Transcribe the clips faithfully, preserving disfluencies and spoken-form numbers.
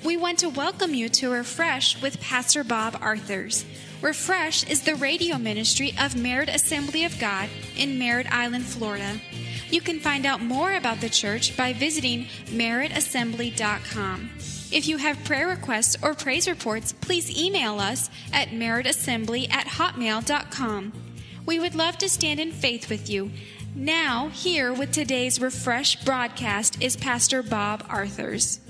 We want to welcome you to Refresh with Pastor Bob Arthurs. Refresh is the radio ministry of Merritt Assembly of God in Merritt Island, Florida. You can find out more about the church by visiting merritt assembly dot com. If you have prayer requests or praise reports, please email us at merrittassembly at hotmail dot com. We would love to stand in faith with you. Now, here with today's Refresh broadcast is Pastor Bob Arthurs.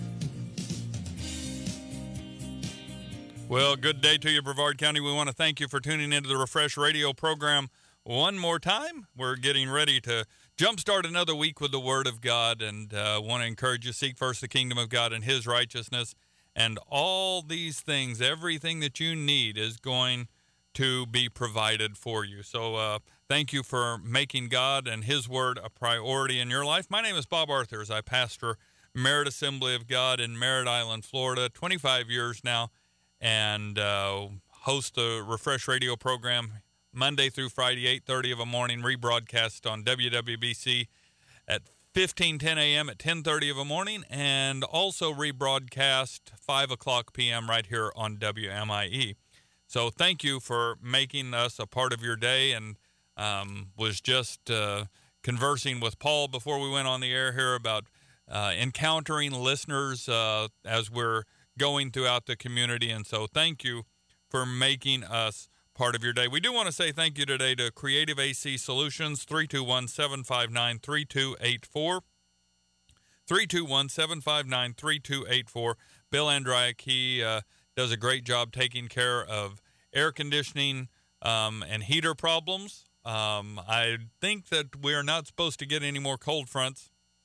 Well, good day to you, Brevard County. We want to thank you for tuning into the Refresh radio program one more time. We're getting ready to jumpstart another week with the Word of God, and uh, want to encourage you, seek first the kingdom of God and His righteousness, and all these things, everything that you need is going to be provided for you. So uh, thank you for making God and His Word a priority in your life. My name is Bob Arthurs. I pastor Merritt Assembly of God in Merritt Island, Florida, twenty-five years now, and uh, host the Refresh radio program Monday through Friday, eight thirty of a morning, rebroadcast on W W B C at fifteen ten a.m. at ten thirty of a morning, and also rebroadcast five o'clock p.m. right here on W M I E. So thank you for making us a part of your day, and um, was just uh, conversing with Paul before we went on the air here about uh, encountering listeners uh, as we're going throughout the community. And so thank you for making us part of your day. We do want to say thank you today to Creative A C Solutions, three two one, seven five nine, three two eight four, three two one, seven five nine, three two eight four. Bill Andryak, he uh, does a great job taking care of air conditioning um, and heater problems. Um, I think that we're not supposed to get any more cold fronts,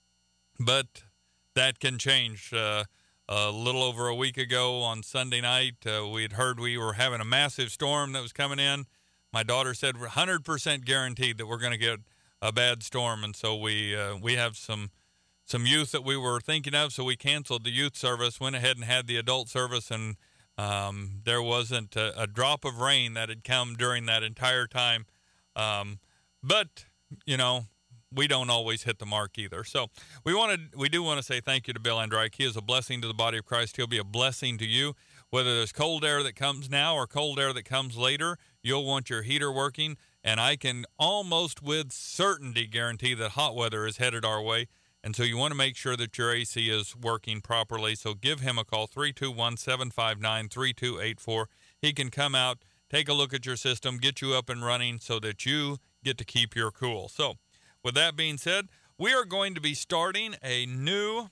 but that can change. Uh, A little over a week ago on Sunday night, uh, we had heard we were having a massive storm that was coming in. My daughter said we're one hundred percent guaranteed that we're going to get a bad storm, and so we uh, we have some some youth that we were thinking of, so we canceled the youth service, went ahead and had the adult service, and um, there wasn't a, a drop of rain that had come during that entire time. Um, but, you know, we don't always hit the mark either. So we wanted, we do want to say thank you to Bill Andryak. He is a blessing to the body of Christ. He'll be a blessing to you. Whether there's cold air that comes now or cold air that comes later, you'll want your heater working. And I can almost with certainty guarantee that hot weather is headed our way. And so you want to make sure that your A C is working properly. So give him a call, three two one, seven five nine, three two eight four. He can come out, take a look at your system, get you up and running so that you get to keep your cool. So with that being said, we are going to be starting a new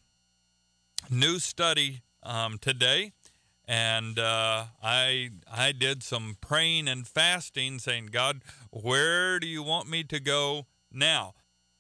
new study um, today, and uh, I I did some praying and fasting, saying, God, where do you want me to go now?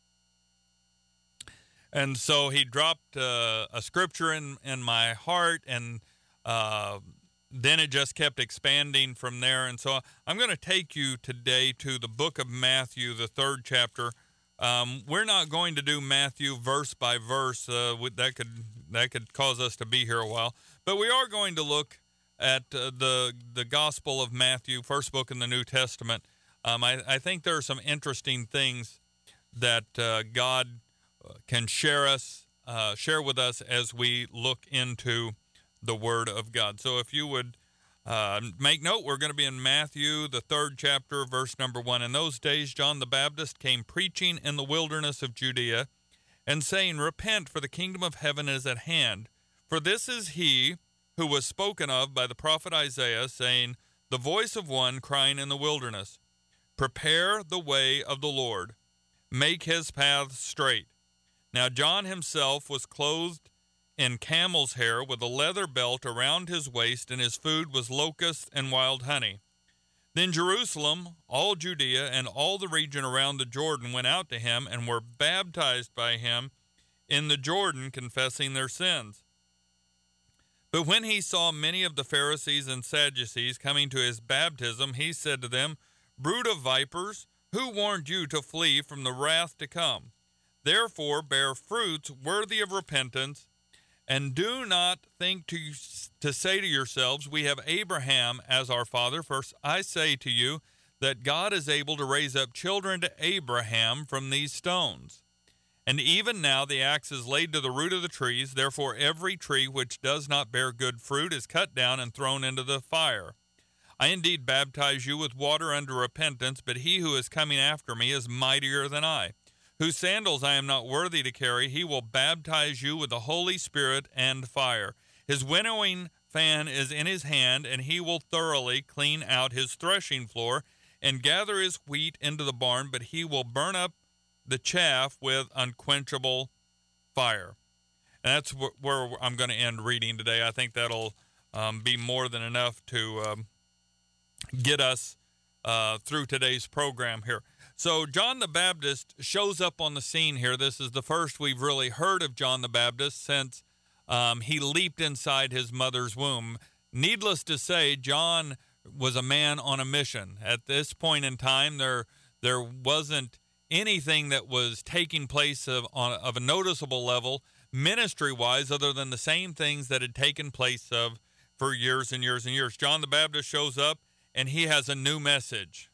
And so He dropped uh, a scripture in, in my heart, and uh, then it just kept expanding from there. And so I'm going to take you today to the book of Matthew, the third chapter. Um, we're not going to do Matthew verse by verse. Uh, that could that could cause us to be here a while. But we are going to look at uh, the the Gospel of Matthew, first book in the New Testament. Um, I, I think there are some interesting things that uh, God can share us uh, share with us as we look into the Word of God. So if you would Uh, make note, we're going to be in Matthew, the third chapter, verse number one. In those days, John the Baptist came preaching in the wilderness of Judea and saying, Repent, for the kingdom of heaven is at hand. For this is he who was spoken of by the prophet Isaiah, saying, The voice of one crying in the wilderness, Prepare the way of the Lord, make his paths straight. Now John himself was clothed in camel's hair, with a leather belt around his waist, and his food was locusts and wild honey. Then Jerusalem, all Judea, and all the region around the Jordan went out to him and were baptized by him in the Jordan, confessing their sins. But when he saw many of the Pharisees and Sadducees coming to his baptism, he said to them, Brood of vipers, who warned you to flee from the wrath to come? Therefore bear fruits worthy of repentance, and do not think to, to say to yourselves, We have Abraham as our father. For I say to you that God is able to raise up children to Abraham from these stones. And even now the axe is laid to the root of the trees. Therefore every tree which does not bear good fruit is cut down and thrown into the fire. I indeed baptize you with water unto repentance, but he who is coming after me is mightier than I, whose sandals I am not worthy to carry. He will baptize you with the Holy Spirit and fire. His winnowing fan is in his hand, and he will thoroughly clean out his threshing floor and gather his wheat into the barn, but he will burn up the chaff with unquenchable fire. And that's wh- where I'm going to end reading today. I think that'll um, be more than enough to um, get us uh, through today's program here. So John the Baptist shows up on the scene here. This is the first we've really heard of John the Baptist since um, he leaped inside his mother's womb. Needless to say, John was a man on a mission. At this point in time, there there wasn't anything that was taking place of, on, of a noticeable level ministry-wise other than the same things that had taken place of for years and years and years. John the Baptist shows up, and he has a new message.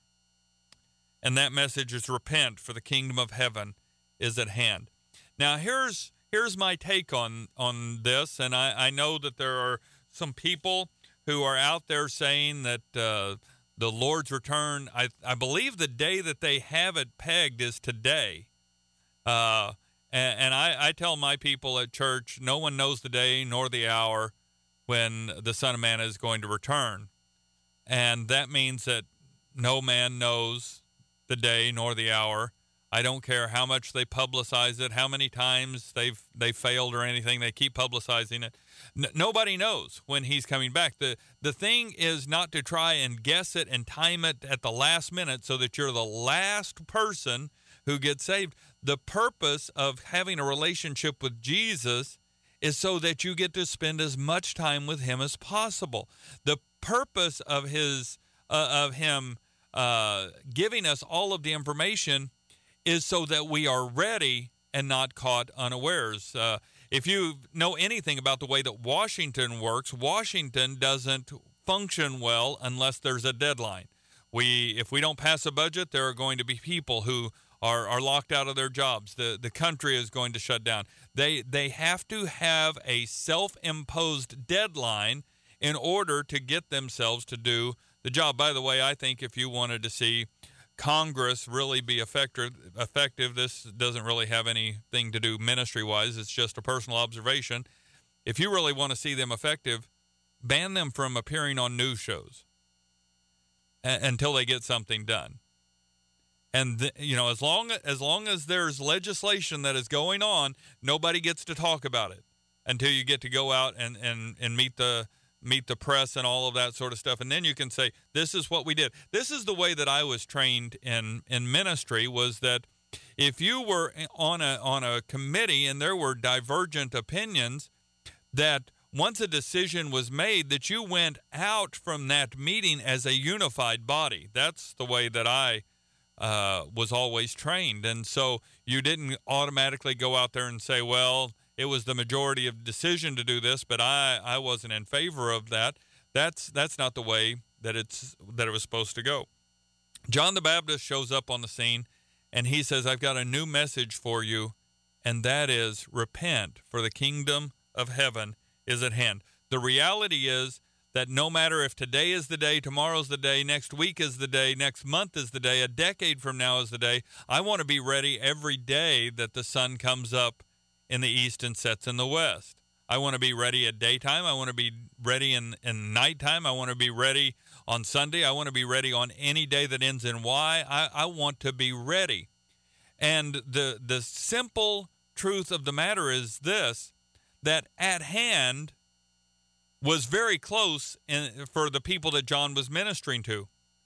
And that message is repent, for the kingdom of heaven is at hand. Now, here's here's my take on, on this, and I, I know that there are some people who are out there saying that uh, the Lord's return, I, I believe the day that they have it pegged is today. Uh, and and I, I tell my people at church, no one knows the day nor the hour when the Son of Man is going to return. And that means that no man knows the day nor the hour. I don't care how much they publicize it, how many times they've they failed or anything. They keep publicizing it. N- nobody knows when he's coming back. The the thing is not to try and guess it and time it at the last minute so that you're the last person who gets saved. The purpose of having a relationship with Jesus is so that you get to spend as much time with him as possible. The purpose of his uh, of him uh, giving us all of the information is so that we are ready and not caught unawares. Uh, if you know anything about the way that Washington works, Washington doesn't function well unless there's a deadline. We, if we don't pass a budget, there are going to be people who are, are locked out of their jobs. The the country is going to shut down. They they have to have a self-imposed deadline in order to get themselves to do the job. By the way, I think if you wanted to see Congress really be effective, effective, this doesn't really have anything to do ministry-wise. It's just a personal observation. If you really want to see them effective, ban them from appearing on news shows a- until they get something done. And, th- you know, as long as long as there's legislation that is going on, nobody gets to talk about it until you get to go out and, and, and meet the meet the press and all of that sort of stuff. And then you can say, this is what we did. This is the way that I was trained in, in ministry, was that if you were on a on a committee and there were divergent opinions, that once a decision was made, that you went out from that meeting as a unified body. That's the way that I uh, was always trained. And so you didn't automatically go out there and say, well, it was the majority of decision to do this, but I, I wasn't in favor of that. That's that's not the way that it's that it was supposed to go. John the Baptist shows up on the scene, and he says, I've got a new message for you, and that is repent, for the kingdom of heaven is at hand. The reality is that no matter if today is the day, tomorrow's the day, next week is the day, next month is the day, a decade from now is the day, I want to be ready every day that the sun comes up in the east and sets in the west. I want to be ready at daytime. I want to be ready in, in nighttime. I want to be ready on Sunday. I want to be ready on any day that ends in Y. I, I want to be ready. And the the simple truth of the matter is this, that at hand was very close in, for the people that John was ministering to.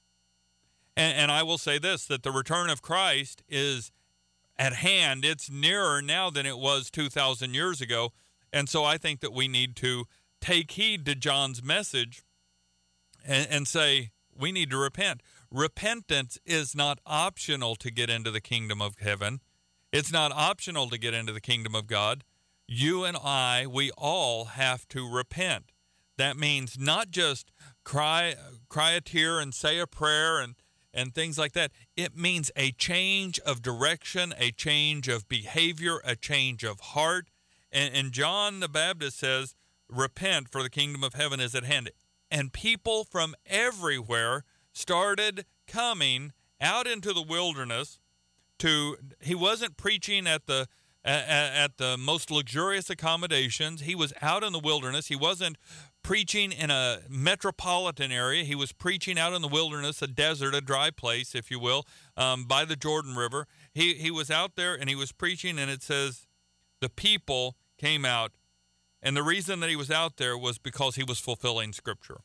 And, and I will say this, that the return of Christ is at hand. It's nearer now than it was two thousand years ago. And so I think that we need to take heed to John's message and, and say, we need to repent. Repentance is not optional to get into the kingdom of heaven. It's not optional to get into the kingdom of God. You and I, we all have to repent. That means not just cry, cry a tear and say a prayer and and things like that. It means a change of direction, a change of behavior, a change of heart. And, and John the Baptist says, repent, for the kingdom of heaven is at hand. And people from everywhere started coming out into the wilderness to, he wasn't preaching at the at, at the most luxurious accommodations. He was out in the wilderness. He wasn't preaching in a metropolitan area. He was preaching out in the wilderness, a desert, a dry place, if you will, um, by the Jordan River. He he was out there and he was preaching, and it says the people came out. And the reason that he was out there was because he was fulfilling Scripture.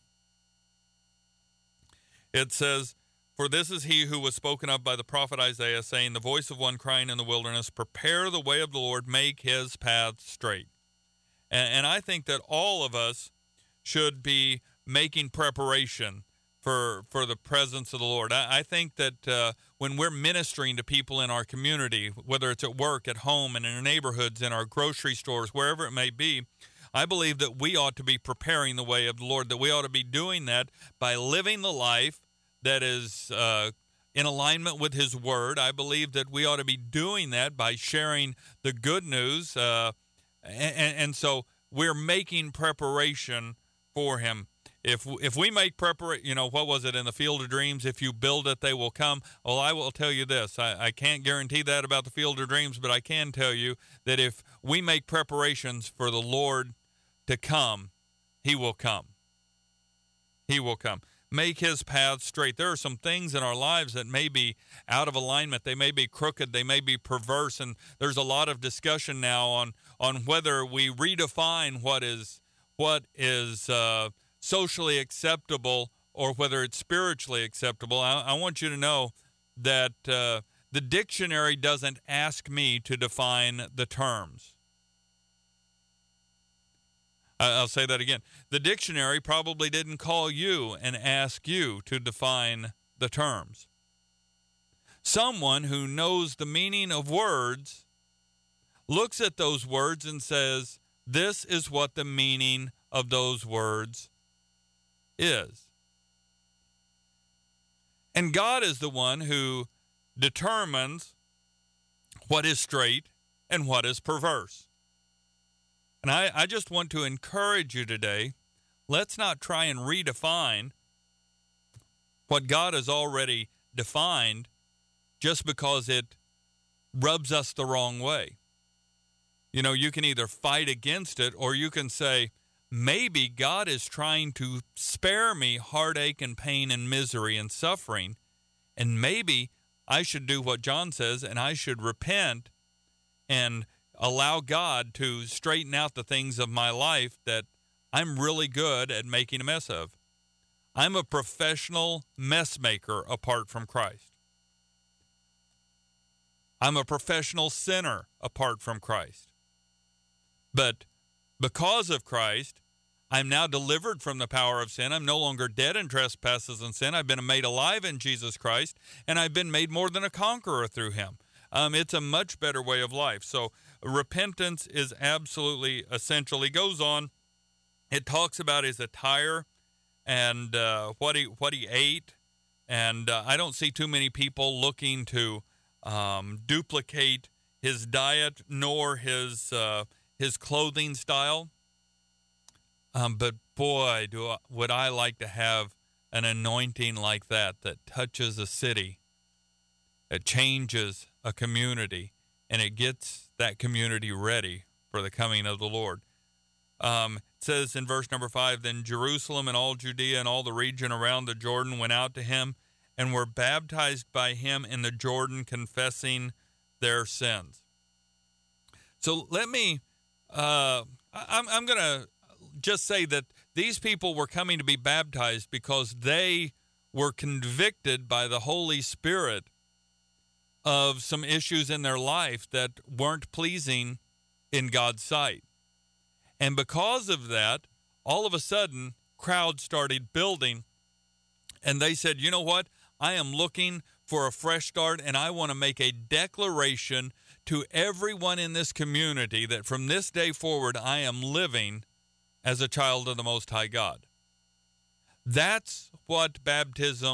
It says, for this is he who was spoken of by the prophet Isaiah, saying, the voice of one crying in the wilderness, prepare the way of the Lord, make his path straight. And, and I think that all of us should be making preparation for for the presence of the Lord. I, I think that uh, when we're ministering to people in our community, whether it's at work, at home, and in our neighborhoods, in our grocery stores, wherever it may be, I believe that we ought to be preparing the way of the Lord, that we ought to be doing that by living the life that is uh, in alignment with his word. I believe that we ought to be doing that by sharing the good news. Uh, and, and so we're making preparation for him. If if we make preparation, you know, what was it in the Field of Dreams? If you build it, they will come. Well, I will tell you this. I, I can't guarantee that about the Field of Dreams, but I can tell you that if we make preparations for the Lord to come, he will come. He will come. Make his path straight. There are some things in our lives that may be out of alignment. They may be crooked. They may be perverse. And there's a lot of discussion now on, on whether we redefine what is what is uh, socially acceptable or whether it's spiritually acceptable. I, I want you to know that uh, the dictionary doesn't ask me to define the terms. I'll say that again. The dictionary probably didn't call you and ask you to define the terms. Someone who knows the meaning of words looks at those words and says, this is what the meaning of those words is. And God is the one who determines what is straight and what is perverse. And I, I just want to encourage you today, let's not try and redefine what God has already defined just because it rubs us the wrong way. You know, you can either fight against it or you can say, maybe God is trying to spare me heartache and pain and misery and suffering, and maybe I should do what John says and I should repent and allow God to straighten out the things of my life that I'm really good at making a mess of. I'm a professional mess maker apart from Christ. I'm a professional sinner apart from Christ. But because of Christ, I'm now delivered from the power of sin. I'm no longer dead in trespasses and sin. I've been made alive in Jesus Christ, and I've been made more than a conqueror through him. Um, it's a much better way of life. So repentance is absolutely essential. He goes on. It talks about his attire and uh, what he what he ate. And uh, I don't see too many people looking to um, duplicate his diet nor his uh, his clothing style. Um, but boy, do I, would I like to have an anointing like that that touches a city, that changes a community, and it gets that community ready for the coming of the Lord. Um, it says in verse number five, then Jerusalem and all Judea and all the region around the Jordan went out to him and were baptized by him in the Jordan, confessing their sins. So let me, uh, I'm, I'm going to just say that these people were coming to be baptized because they were convicted by the Holy Spirit of some issues in their life that weren't pleasing in God's sight. And because of that, all of a sudden, crowds started building, and they said, you know what? I am looking for a fresh start, and I want to make a declaration to everyone in this community that from this day forward, I am living as a child of the Most High God. That's what baptism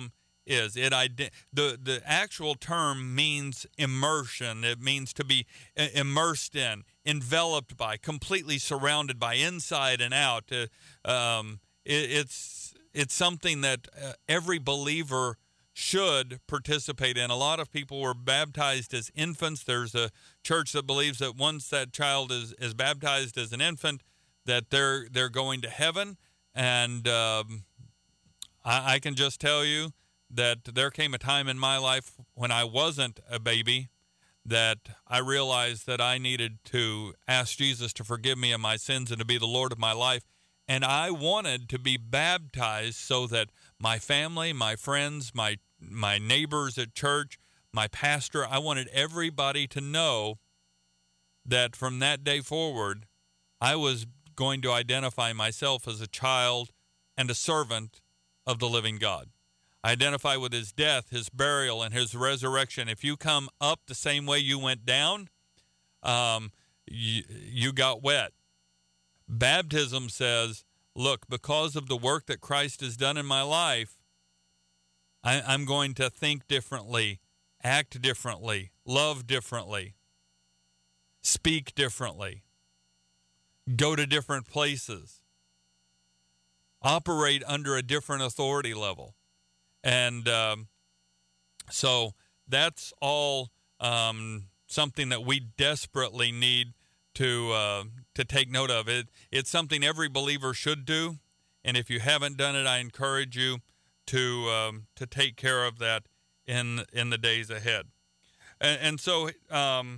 is. It ide- the the actual term means immersion. It means to be immersed in, enveloped by, completely surrounded by, inside and out. Uh, um, it, it's it's something that uh, every believer should participate in. A lot of people were baptized as infants. There's a church that believes that once that child is, is baptized as an infant, that they're they're going to heaven. And um, I, I can just tell you that there came a time in my life when I wasn't a baby that I realized that I needed to ask Jesus to forgive me of my sins and to be the Lord of my life. And I wanted to be baptized so that my family, my friends, my my neighbors at church, my pastor, I wanted everybody to know that from that day forward, I was going to identify myself as a child and a servant of the living God. I identify with his death, his burial, and his resurrection. If you come up the same way you went down, um, you, you got wet. Baptism says, look, because of the work that Christ has done in my life, I, I'm going to think differently, act differently, love differently, speak differently, go to different places, operate under a different authority level. And um, so that's all um, something that we desperately need to uh, to take note of. It it's something every believer should do, and if you haven't done it, I encourage you to um, to take care of that in in the days ahead. And, and so um,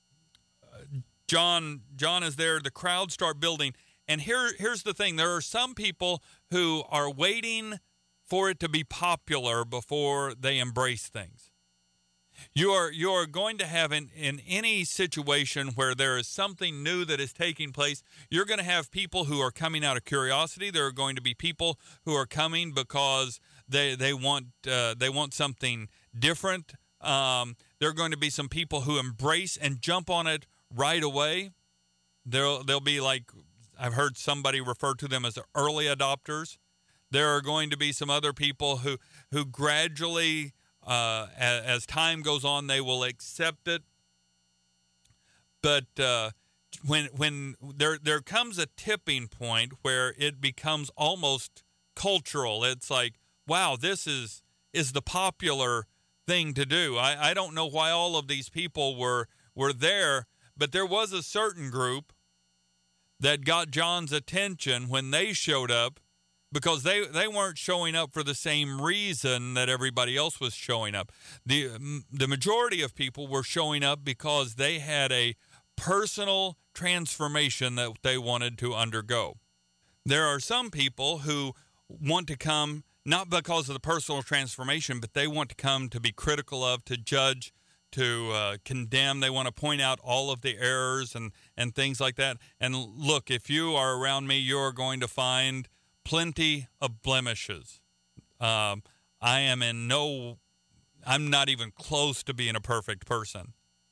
John John is there. The crowds start building, and here here's the thing: there are some people who are waiting for it to be popular before they embrace things. You are you are going to have in, in any situation where there is something new that is taking place, you're going to have people who are coming out of curiosity. There are going to be people who are coming because they they want uh, they want something different. Um, there are going to be some people who embrace and jump on it right away. There'll they'll be like, I've heard somebody refer to them as early adopters. There are going to be some other people who who gradually, uh, as, as time goes on, they will accept it. But uh, when when there there comes a tipping point where it becomes almost cultural, it's like, wow, this is is the popular thing to do. I, I don't know why all of these people were were there, but there was a certain group that got John's attention when they showed up, because they, they weren't showing up for the same reason that everybody else was showing up. The, the majority of people were showing up because they had a personal transformation that they wanted to undergo. There are some people who want to come not because of the personal transformation, but they want to come to be critical of, to judge, to uh, condemn. They want to point out all of the errors and, and things like that. And look, if you are around me, you're going to find plenty of blemishes. Um, I am in no, I'm not even close to being a perfect person.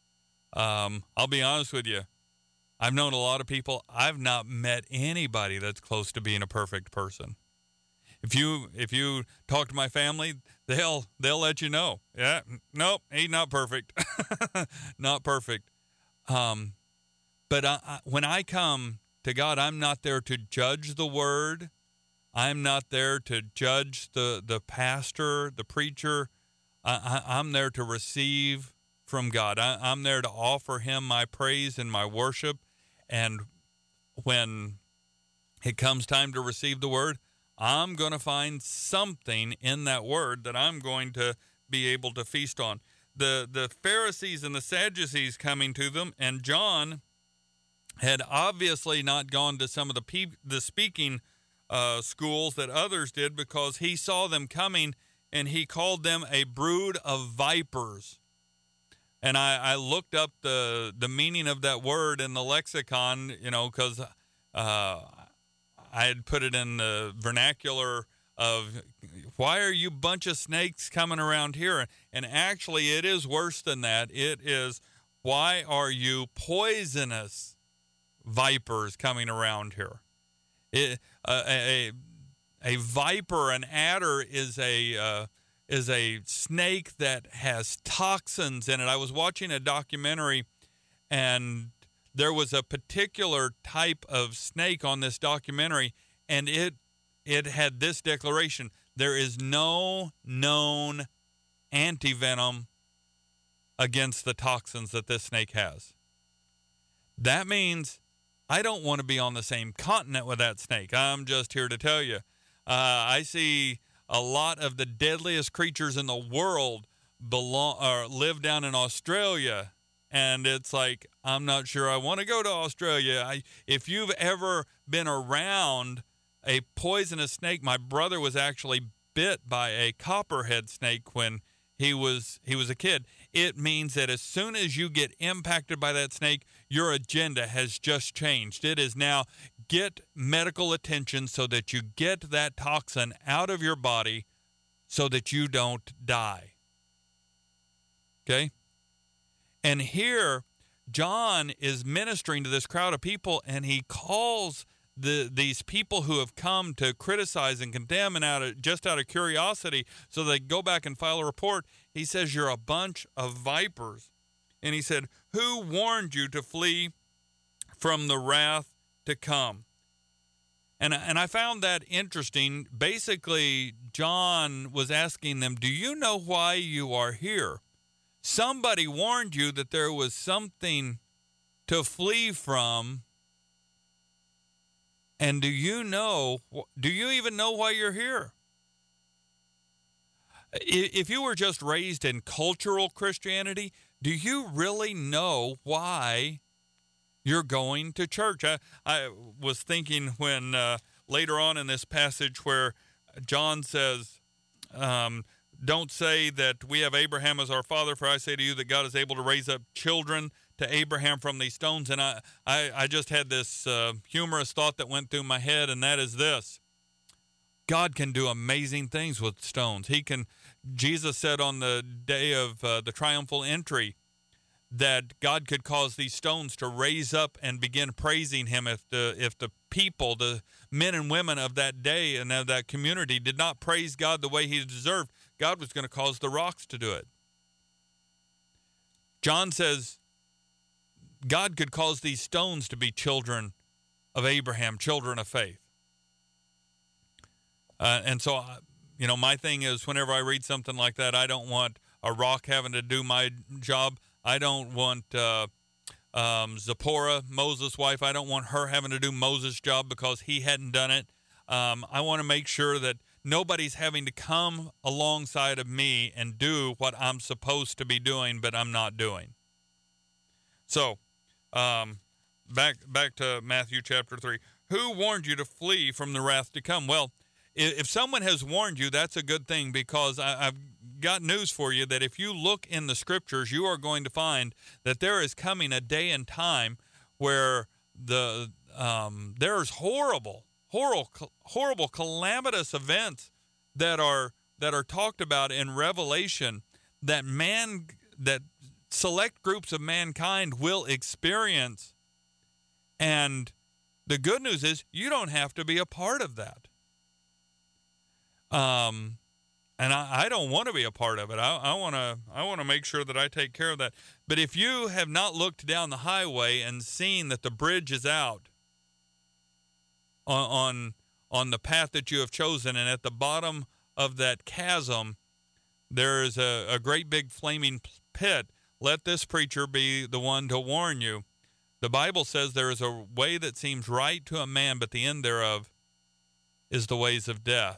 Um, I'll be honest with you. I've known a lot of people. I've not met anybody that's close to being a perfect person. If you if you talk to my family, they'll they'll let you know. Yeah, nope, he's not perfect, not perfect. Um, but I, I, when I come to God, I'm not there to judge the word. I'm not there to judge the, the pastor, the preacher. I, I, I'm there to receive from God. I, I'm there to offer him my praise and my worship. And when it comes time to receive the word, I'm going to find something in that word that I'm going to be able to feast on. The, the Pharisees and the Sadducees coming to them, and John had obviously not gone to some of the pe- the speaking Uh, schools that others did, because he saw them coming and he called them a brood of vipers. And I, I looked up the the meaning of that word in the lexicon, you know, because uh, I had put it in the vernacular of, why are you bunch of snakes coming around here? And actually, it is worse than that. It is, why are you poisonous vipers coming around here? It, uh, a a viper, an adder, is a uh, is a snake that has toxins in it. I was watching a documentary, and there was a particular type of snake on this documentary, and it it had this declaration: there is no known antivenom against the toxins that this snake has. That means I don't want to be on the same continent with that snake. I'm just here to tell you. Uh, I see a lot of the deadliest creatures in the world belong or live down in Australia, and it's like, I'm not sure I want to go to Australia. I, if you've ever been around a poisonous snake, my brother was actually bit by a copperhead snake when he was he was a kid. It means that as soon as you get impacted by that snake, your agenda has just changed. It is now get medical attention so that you get that toxin out of your body so that you don't die. Okay? And here, John is ministering to this crowd of people, and he calls the these people who have come to criticize and condemn and out of, just out of curiosity so they go back and file a report. He says, you're a bunch of vipers. And he said, who warned you to flee from the wrath to come? And, and I found that interesting. Basically, John was asking them, do you know why you are here? Somebody warned you that there was something to flee from. And do you know, do you even know why you're here? If you were just raised in cultural Christianity, do you really know why you're going to church? I, I was thinking when uh, later on in this passage where John says, um, don't say that we have Abraham as our father, for I say to you that God is able to raise up children to Abraham from these stones. And I, I, I just had this uh, humorous thought that went through my head, and that is this. God can do amazing things with stones. He can. Jesus said on the day of uh, the triumphal entry that God could cause these stones to raise up and begin praising him if the if the people, the men and women of that day and of that community did not praise God the way he deserved. God was going to cause the rocks to do it. John says God could cause these stones to be children of Abraham, children of faith. Uh, and so, you know, my thing is whenever I read something like that, I don't want a rock having to do my job. I don't want uh, um, Zipporah, Moses' wife, I don't want her having to do Moses' job because he hadn't done it. Um, I want to make sure that nobody's having to come alongside of me and do what I'm supposed to be doing, but I'm not doing. So, um, back back to Matthew chapter three. Who warned you to flee from the wrath to come? Well, if someone has warned you, that's a good thing, because I, I've got news for you that if you look in the scriptures, you are going to find that there is coming a day and time where the um, there's horrible, horrible, horrible, calamitous events that are that are talked about in Revelation that man that select groups of mankind will experience. And the good news is you don't have to be a part of that. Um, and I, I don't want to be a part of it. I, I want to I want to make sure that I take care of that. But if you have not looked down the highway and seen that the bridge is out on on, on the path that you have chosen, and at the bottom of that chasm there is a, a great big flaming pit, let this preacher be the one to warn you. The Bible says there is a way that seems right to a man, but the end thereof is the ways of death.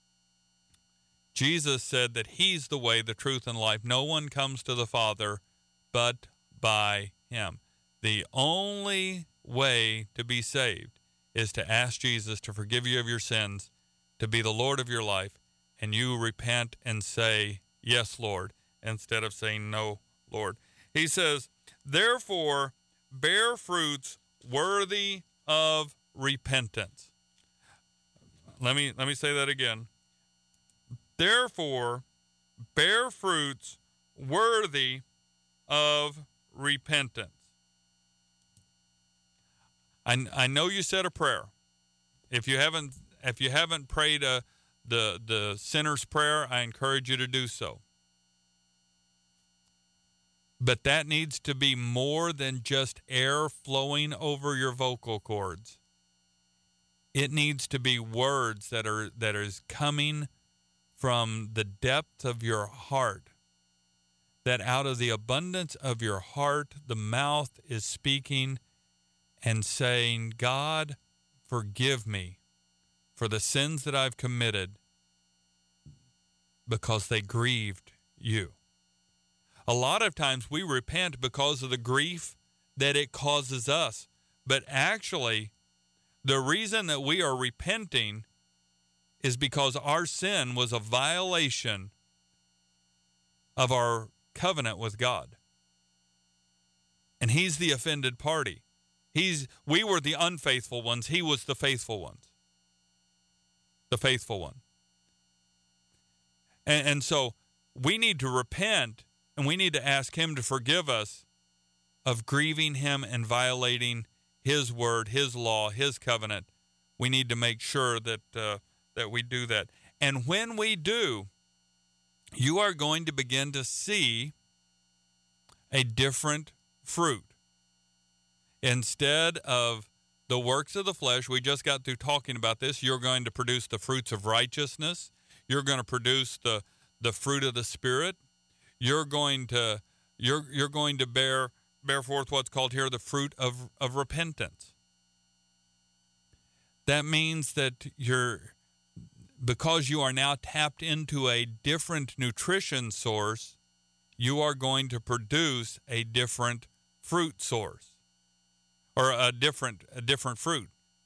Jesus said that he's the way, the truth, and life. No one comes to the Father but by him. The only way to be saved is to ask Jesus to forgive you of your sins, to be the Lord of your life, and you repent and say, yes, Lord, instead of saying, no, Lord. He says, therefore, bear fruits worthy of repentance. Let me let me say that again. Therefore, bear fruits worthy of repentance. I, I know you said a prayer. If you haven't if you haven't prayed a the, the sinner's prayer, I encourage you to do so. But that needs to be more than just air flowing over your vocal cords. It needs to be words that are that is coming from the depth of your heart. That out of the abundance of your heart, the mouth is speaking and saying, God, forgive me for the sins that I've committed because they grieved you. A lot of times we repent because of the grief that it causes us. But actually, the reason that we are repenting is because our sin was a violation of our covenant with God. And he's the offended party. He's we were the unfaithful ones. He was the faithful ones. The faithful one. And, and so we need to repent, and we need to ask him to forgive us of grieving him and violating his word, his law, his covenant. We need to make sure that uh, that we do that. And when we do, you are going to begin to see a different fruit. Instead of the works of the flesh, we just got through talking about this, you're going to produce the fruits of righteousness. You're going to produce the, the fruit of the Spirit. You're going to you're you're going to bear bear forth what's called here the fruit of, of repentance. That means that you're because you are now tapped into a different nutrition source, you are going to produce a different fruit source, or a different a different fruit.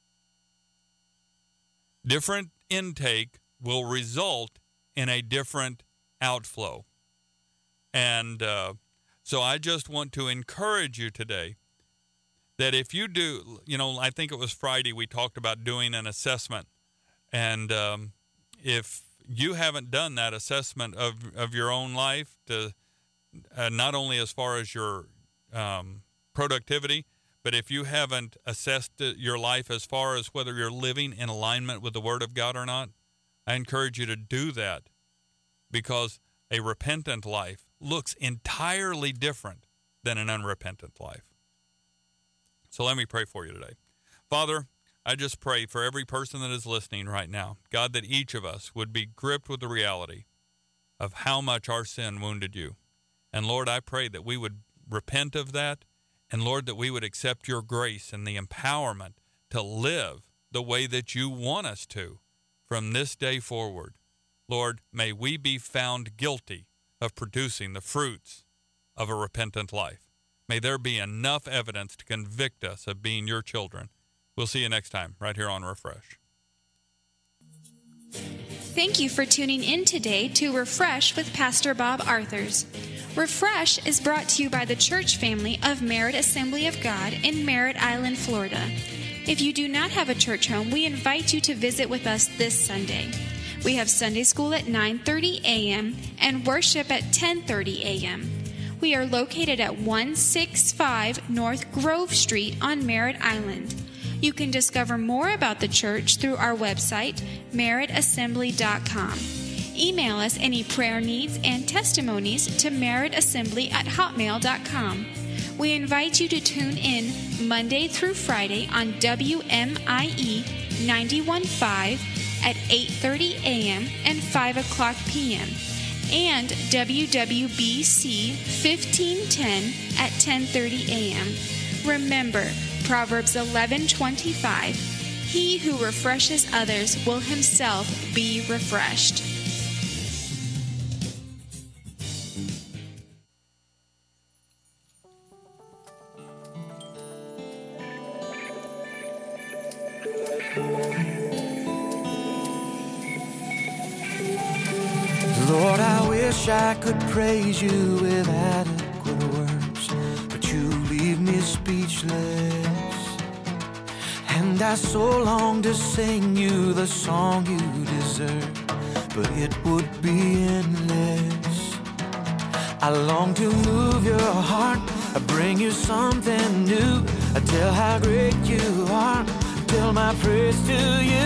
Different intake will result in a different outflow. And uh, so I just want to encourage you today that if you do, you know, I think it was Friday we talked about doing an assessment. And um, if you haven't done that assessment of, of your own life, to uh, not only as far as your um, productivity, but if you haven't assessed your life as far as whether you're living in alignment with the Word of God or not, I encourage you to do that, because a repentant life looks entirely different than an unrepentant life. So let me pray for you today. Father, I just pray for every person that is listening right now, God, that each of us would be gripped with the reality of how much our sin wounded you. And Lord, I pray that we would repent of that, and Lord, that we would accept your grace and the empowerment to live the way that you want us to from this day forward. Lord, may we be found guilty of producing the fruits of a repentant life. May there be enough evidence to convict us of being your children. We'll see you next time right here on Refresh. Thank you for tuning in today to Refresh with Pastor Bob Arthurs. Refresh is brought to you by the church family of Merritt Assembly of God in Merritt Island, Florida. If you do not have a church home, we invite you to visit with us this Sunday. We have Sunday school at nine thirty a.m. and worship at ten thirty a.m. We are located at one sixty-five North Grove Street on Merritt Island. You can discover more about the church through our website, merritt assembly dot com. Email us any prayer needs and testimonies to merrittassembly at hotmail dot com. We invite you to tune in Monday through Friday on W M I E ninety-one point five at eight thirty a.m. and five o'clock p.m. and W W B C fifteen ten at ten thirty a.m. Remember, Proverbs eleven twenty-five, he who refreshes others will himself be refreshed. Lord, I wish I could praise you with adequate words, but you leave me speechless. And I so long to sing you the song you deserve, but it would be endless. I long to move your heart, I bring you something new, I tell how great you are, tell my praise to you.